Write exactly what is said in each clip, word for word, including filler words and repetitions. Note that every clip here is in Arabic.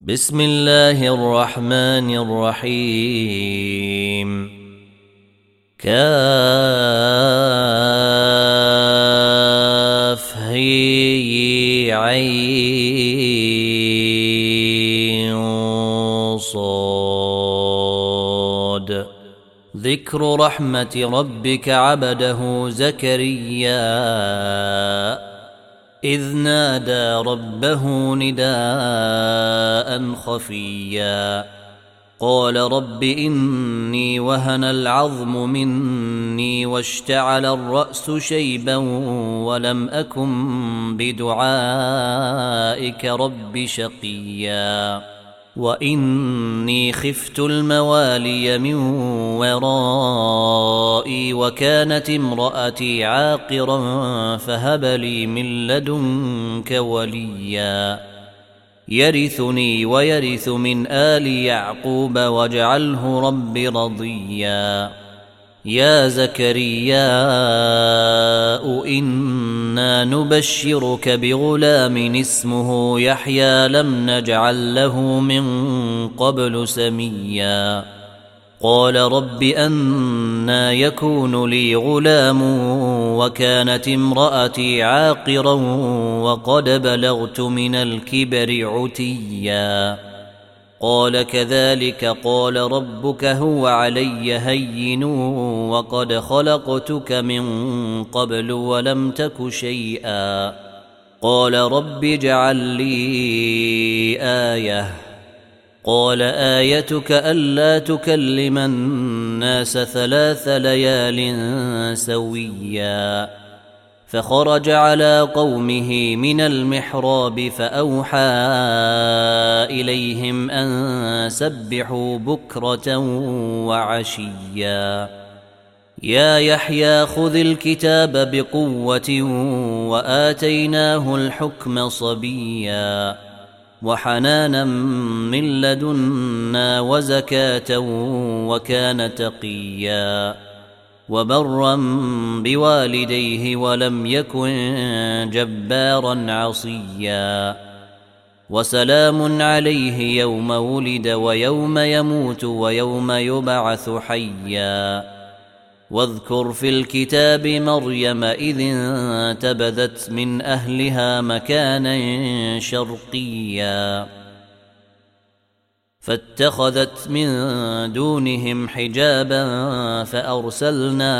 بسم الله الرحمن الرحيم. كاف هي عين صاد. ذكر رحمة ربك عبده زكريا إذ نادى ربه نداء خفيا قال رب إني وهن العظم مني واشتعل الرأس شيبا ولم أكن بدعائك رب شقيا وإني خفت الموالي من ورائي وكانت امرأتي عاقرا فهب لي من لدنك وليا يرثني ويرث من آل يعقوب واجعله رب رضيا. يا زكريا إنا نبشرك بغلام اسمه يحيى لم نجعل له من قبل سميا قال رب أنى يكون لي غلام وكانت امرأتي عاقرا وقد بلغت من الكبر عتيا قال كذلك قال ربك هو علي هين وقد خلقتك من قبل ولم تك شيئا قال رب اجعل لي آية قال آيتك ألا تكلم الناس ثلاث ليال سويا فخرج على قومه من المحراب فأوحى إليهم أن سبحوا بكرة وعشيا يا يحيى خذ الكتاب بقوة وآتيناه الحكم صبيا وحنانا من لدنا وزكاة وكان تقيا وبرا بوالديه ولم يكن جبارا عصيا وسلام عليه يوم ولد ويوم يموت ويوم يبعث حيا واذكر في الكتاب مريم إذ انتبذت من أهلها مكانا شرقيا فاتخذت من دونهم حجابا فأرسلنا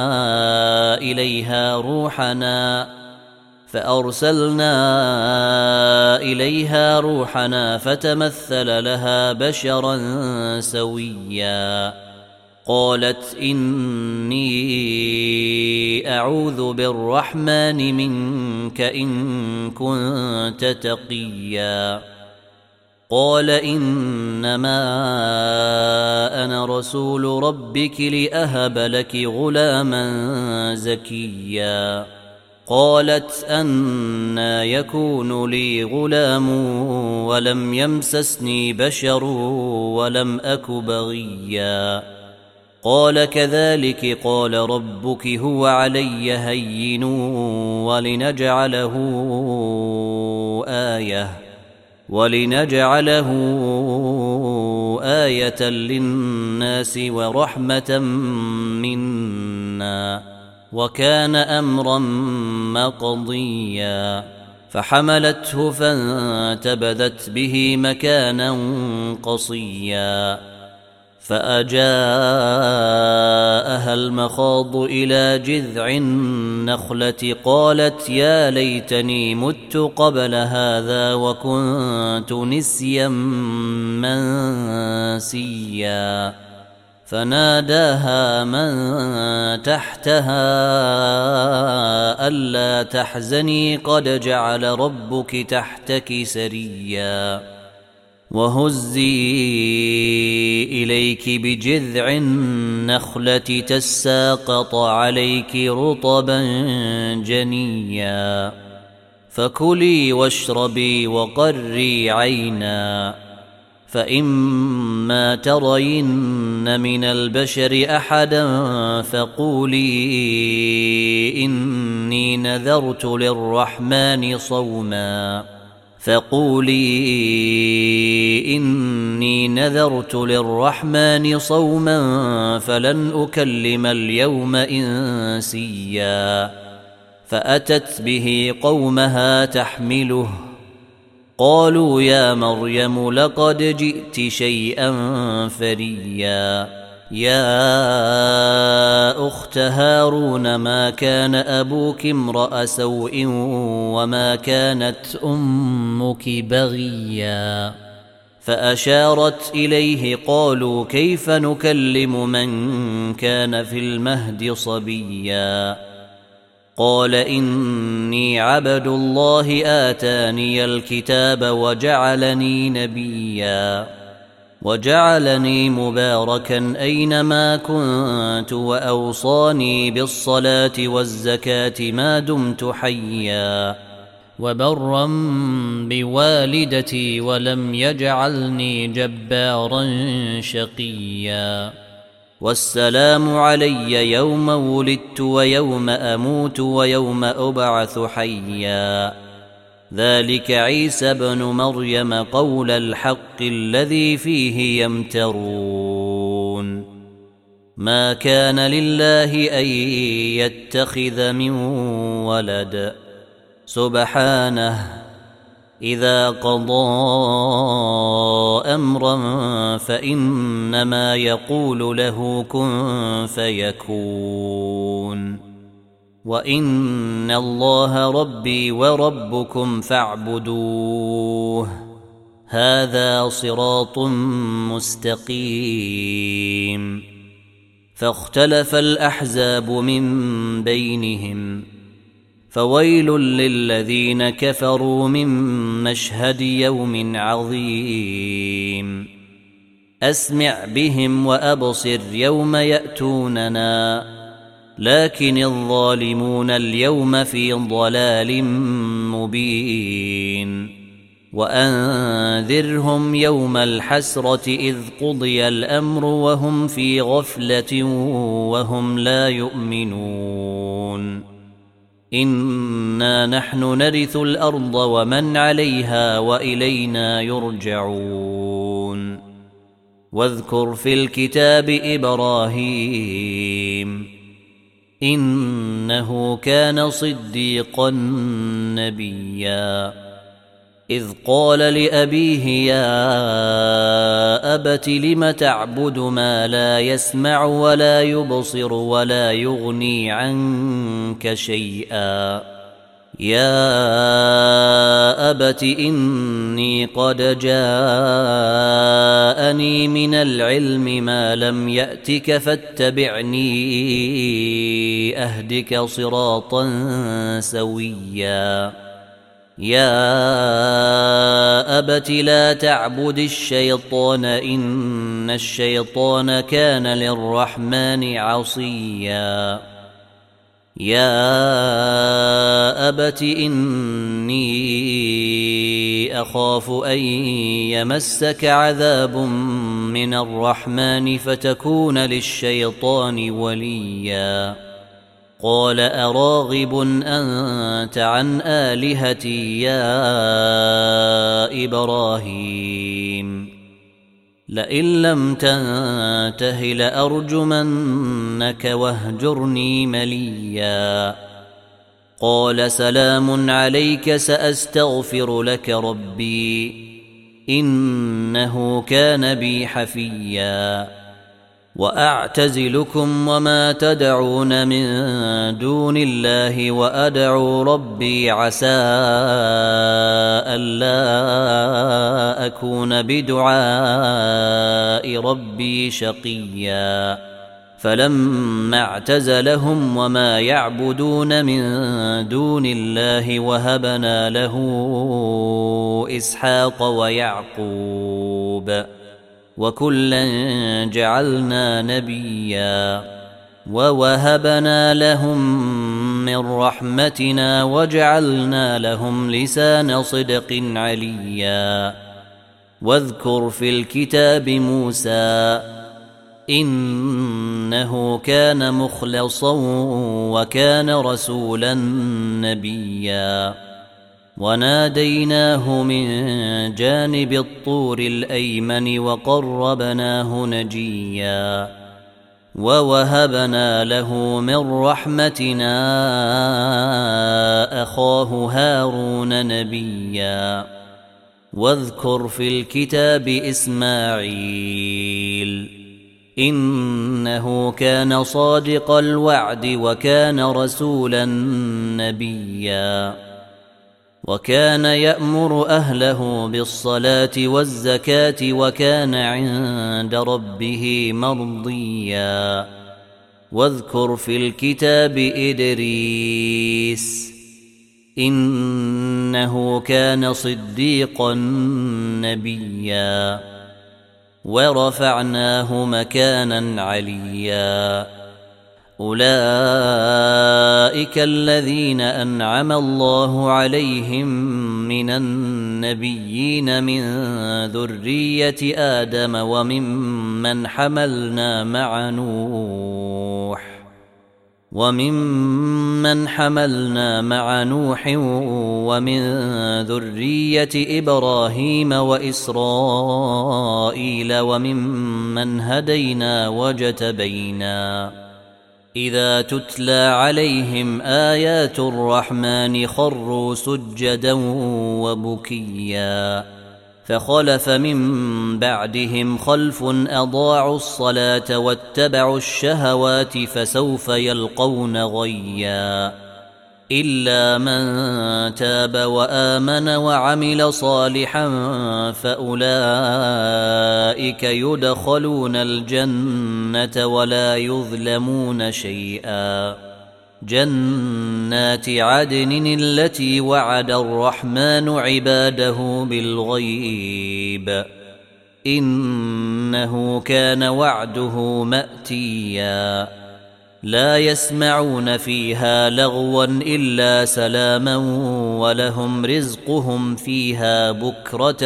إليها روحنا فأرسلنا إليها روحنا فتمثل لها بشرا سويا قالت إني أعوذ بالرحمن منك إن كنت تقيا قال إنما أنا رسول ربك لأهب لك غلاما زكيا قالت أنى يكون لي غلام ولم يمسسني بشر ولم أك بغيا قال كذلك قال ربك هو علي هين ولنجعله آية ولنجعله آية للناس ورحمة منا وكان أمرا مقضيا فحملته فانتبذت به مكانا قصيا فأجاءها المخاض إلى جذع النخلة قالت يا ليتني مت قبل هذا وكنت نسيا منسيا فناداها من تحتها ألا تحزني قد جعل ربك تحتك سريا وهزي إليك بجذع النخلة تساقط عليك رطبا جنيا فكلي واشربي وقري عينا فإما ترين من البشر أحدا فقولي إني نذرت للرحمن صوما فقولي إني نذرت للرحمن صوما فلن أكلم اليوم إنسيا فأتت به قومها تحمله قالوا يا مريم لقد جئت شيئا فريا يا أخت هارون ما كان أبوك امرأ سوء وما كانت أمك بغيا فأشارت إليه قالوا كيف نكلم من كان في المهد صبيا قال إني عبد الله آتاني الكتاب وجعلني نبيا وجعلني مباركا أينما كنت وأوصاني بالصلاة والزكاة ما دمت حيا وبرا بوالدتي ولم يجعلني جبارا شقيا والسلام علي يوم ولدت ويوم أموت ويوم أبعث حيا ذلك عيسى بن مريم قول الحق الذي فيه يمترون ما كان لله أن يتخذ من ولد سبحانه إذا قضى أمرا فإنما يقول له كن فيكون وإن الله ربي وربكم فاعبدوه هذا صراط مستقيم فاختلف الأحزاب من بينهم فويل للذين كفروا من مشهد يوم عظيم أسمع بهم وأبصر يوم يأتوننا لكن الظالمون اليوم في ضلال مبين وأنذرهم يوم الحسرة إذ قضي الأمر وهم في غفلة وهم لا يؤمنون إنا نحن نرث الأرض ومن عليها وإلينا يرجعون واذكر في الكتاب إبراهيم إنه كان صديقا نبيا إذ قال لأبيه يا أبت لم تعبد ما لا يسمع ولا يبصر ولا يغني عنك شيئا يا أبت إني قد جاءني من العلم ما لم يأتك فاتبعني أهدك صراطا سويا يا أبت لا تعبد الشيطان إن الشيطان كان للرحمن عصيا يا أبت إني أخاف أن يمسك عذاب من الرحمن فتكون للشيطان وليا قال أراغب أنت عن آلهتي يا إبراهيم لئن لم تنته لأرجمنك واهجرني مليا قال سلام عليك سأستغفر لك ربي إنه كان بي حفيا وأعتزلكم وما تدعون من دون الله وأدعو ربي عسى ألا أكون بدعاء ربي شقيا فلما اعتزلهم وما يعبدون من دون الله وهبنا له إسحاق ويعقوب وكلا جعلنا نبيا ووهبنا لهم من رحمتنا وجعلنا لهم لسان صدق عليا واذكر في الكتاب موسى إنه كان مخلصا وكان رسولا نبيا وناديناه من جانب الطور الأيمن وقربناه نجيا ووهبنا له من رحمتنا أخاه هارون نبيا واذكر في الكتاب إسماعيل إنه كان صادق الوعد وكان رسولا نبيا وكان يأمر أهله بالصلاة والزكاة وكان عند ربه مرضيا واذكر في الكتاب إدريس إنه كان صديقا نبيا ورفعناه مكانا عليا أولئك الذين أنعم الله عليهم من النبيين من ذرية آدم وممن حملنا مع نوح وممن حملنا مع نوح ومن ذرية إبراهيم وإسرائيل وممن هدينا وجتبينا إذا تتلى عليهم آيات الرحمن خروا سجدا وبكيا فخلف من بعدهم خلف أضاعوا الصلاة واتبعوا الشهوات فسوف يلقون غيا إلا من تاب وآمن وعمل صالحا فأولئك يدخلون الجنة ولا يظلمون شيئا جنات عدن التي وعد الرحمن عباده بالغيب إنه كان وعده مأتيا لا يسمعون فيها لغوا إلا سلاما ولهم رزقهم فيها بكرة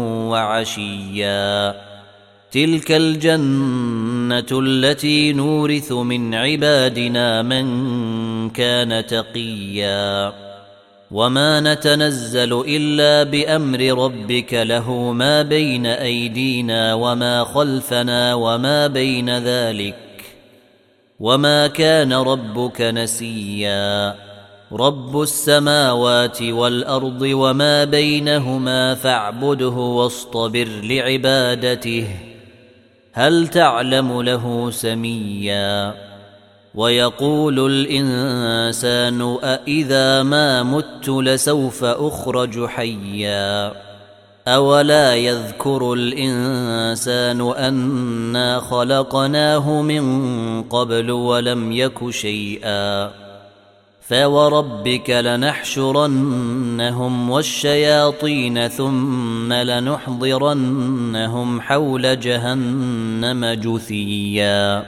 وعشيا تلك الجنة التي نورث من عبادنا من كان تقيا وما نتنزل إلا بأمر ربك له ما بين أيدينا وما خلفنا وما بين ذلك وما كان ربك نسيا رب السماوات والأرض وما بينهما فاعبده واصطبر لعبادته هل تعلم له سميا ويقول الإنسان أإذا ما مت لسوف أخرج حيا أولا يذكر الإنسان أنا خلقناه من قبل ولم يك شيئا فوربك لنحشرنهم والشياطين ثم لنحضرنهم حول جهنم جثيا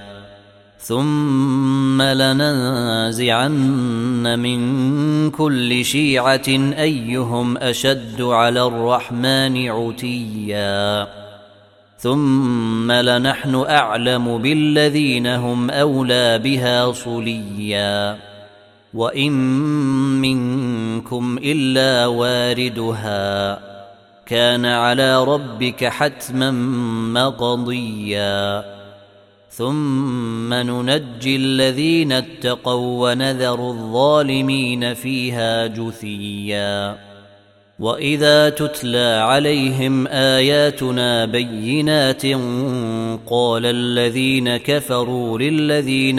ثم لننزعن من كل شيعة أيهم أشد على الرحمن عتيا ثم لنحن أعلم بالذين هم أولى بها صليا وإن منكم إلا واردها كان على ربك حتما مقضيا ثم ننجي الذين اتقوا ونذر الظالمين فيها جثيا وإذا تتلى عليهم آياتنا بينات قال الذين كفروا للذين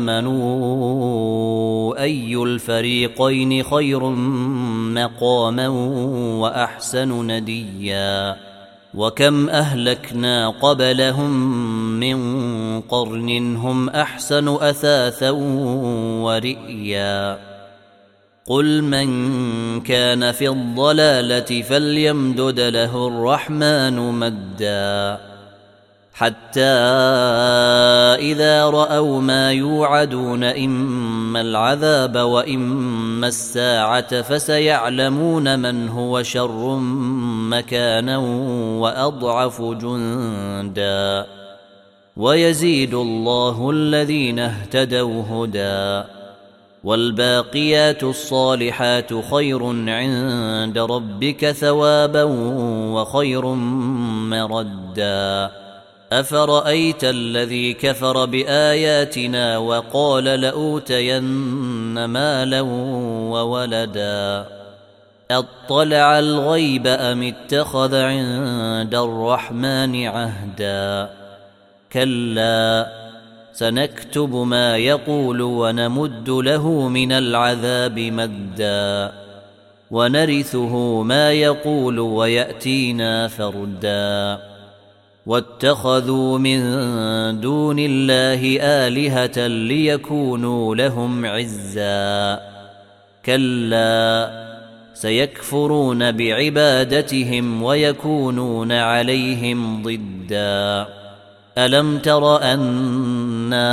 آمنوا أي الفريقين خير مقاما وأحسن نديا وكم أهلكنا قبلهم من قرن هم أحسن أثاثا ورئيا قل من كان في الضلالة فليمدد له الرحمن مدا حتى إذا رأوا ما يوعدون إما العذاب وإما الساعة فسيعلمون من هو شر مكانا وأضعف جندا ويزيد الله الذين اهتدوا هدى والباقيات الصالحات خير عند ربك ثوابا وخير مردا أفرأيت الذي كفر بآياتنا وقال لأوتين مالا وولدا أطلع الغيب أم اتخذ عند الرحمن عهدا كلا سنكتب ما يقول ونمد له من العذاب مدا ونرثه ما يقول ويأتينا فردا واتخذوا من دون الله آلهة ليكونوا لهم عزا كلا سيكفرون بعبادتهم ويكونون عليهم ضدا ألم تر أنا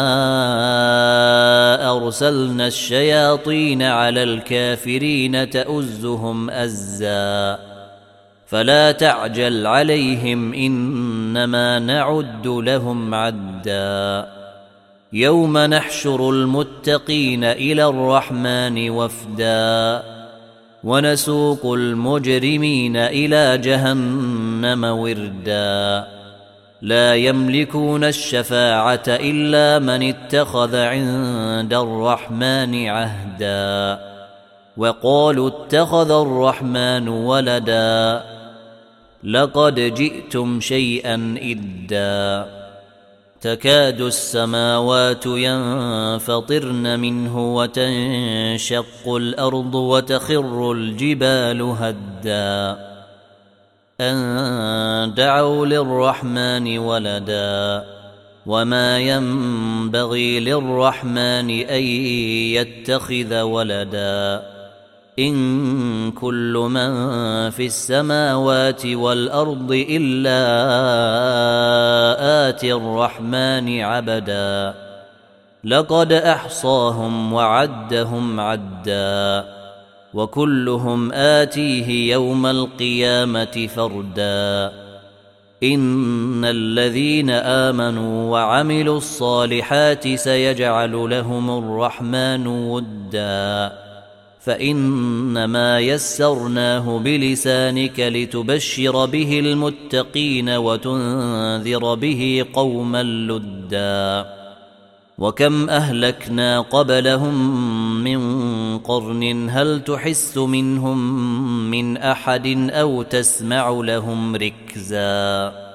أرسلنا الشياطين على الكافرين تؤزهم أزا فلا تعجل عليهم إنما نعد لهم عدا يوم نحشر المتقين إلى الرحمن وفدا ونسوق المجرمين إلى جهنم وردا لا يملكون الشفاعة إلا من اتخذ عند الرحمن عهدا وقالوا اتخذ الرحمن ولدا لقد جئتم شيئا إدا تكاد السماوات ينفطرن منه وتنشق الأرض وتخر الجبال هدا أن دعوا للرحمن ولدا وما ينبغي للرحمن أن يتخذ ولدا إن كل من في السماوات والأرض إلا آتي الرحمن عبدا لقد أحصاهم وعدهم عدا وكلهم آتيه يوم القيامة فردا إن الذين آمنوا وعملوا الصالحات سيجعل لهم الرحمن ودا فإنما يسرناه بلسانك لتبشر به المتقين وتنذر به قوما لدا وكم أهلكنا قبلهم من قرن هل تحس منهم من أحد أو تسمع لهم ركزا